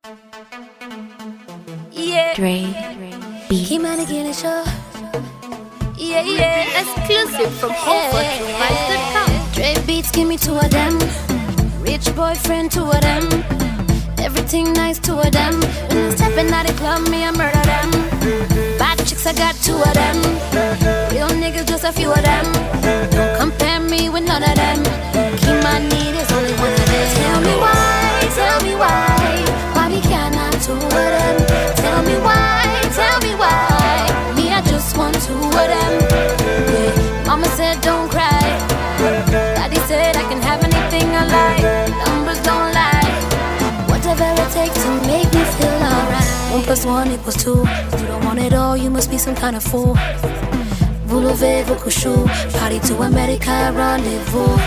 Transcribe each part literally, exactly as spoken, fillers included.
Yeah. Dre Beats. Keep on again, show. Yeah, yeah. Exclusive from home fortune vibes dot com. Dre Beats, give me two of them. Rich boyfriend, two of them. Everything nice, two of them. When I'm stepping out the club, me, I murder them. Bad chicks, I got two of them. Real niggas, just a few of them. Don't compare me with none of them. Keep my need is only one of them. Tell me why, tell me why. Why we cannot two of them? Tell me why, tell me why. Me, I just want two of them. Yeah. Mama said don't cry. Daddy said I can have anything I like. Numbers don't lie. Whatever it takes to make me feel alright. One plus one equals two. If you don't want it all, you must be some kind of fool. Vous levez vos couchous. Party to America, rendezvous.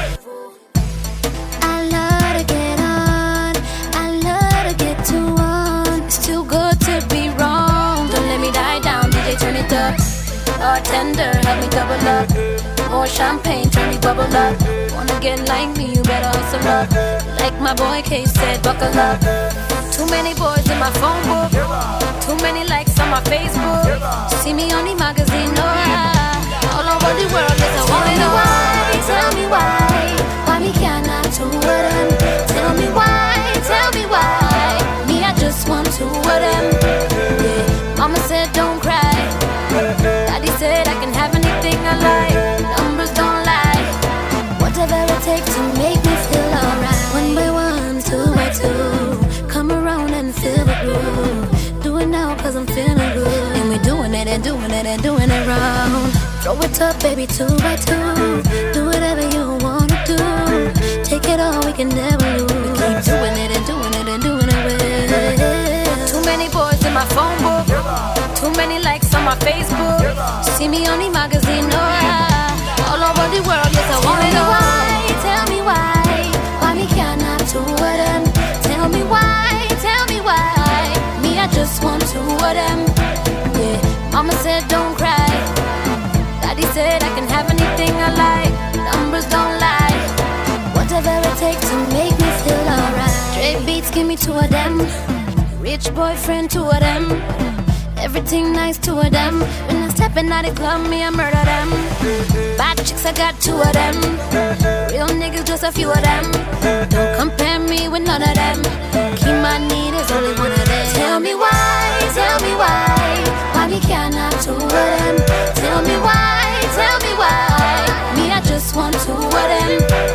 I love to get on. I love to get to on. It's too good to be wrong. Don't let me die down, D J turn it up. Bartender, help me double up. More champagne, turn me bubble up. Wanna get like me, you better hustle up. Like my boy K said, buckle up. Too many boys in my phone book. Too many likes on my Facebook. See me on the magazine, no lie. All over the world, yes, I wanna know why. Tell me why. Why me cannot two of them? Tell me why, tell me why. Me, I just want two of them. Yeah. Mama said don't cry. Daddy said I can have anything I like. Numbers don't lie. Whatever it takes to make me feel alright. One by one, two by two. Come around and feel the groove. Do it now cause I'm feeling good. And we're doing it and doing it and doing it wrong. Throw it up baby, two by two. Do whatever you wanna do. Take it all, we can never lose. We keep doing it and doing it and doing it well. Too many boys in my phone book. Too many likes on my Facebook. See me on the magazine, no lie. All over the world, yes, I wanna know why. Tell me why. Why me cannot two of them? Tell me why, tell me why. Me, I just want two of them. Yeah. Mama said don't cry. Daddy said I can have anything I like. Numbers don't lie. Whatever it takes to make me feel alright. Dre Beats, give me two of them. Rich boyfriend, two of them. Everything nice, two of them. When I'm stepping out the club, me, I murder them. Bad chicks, I got two of them. Real niggas, just a few of them. Don't compare me with none of them. Keep my need is only one of them. Tell me why, tell me why. Why we cannot two of them? Tell me why, tell me why. Me, I just want two of them.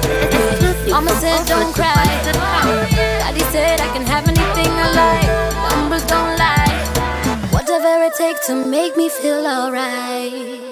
Mama said don't cry. Daddy said I can have anything I like. Numbers don't lie. Whatever it takes to make me feel alright.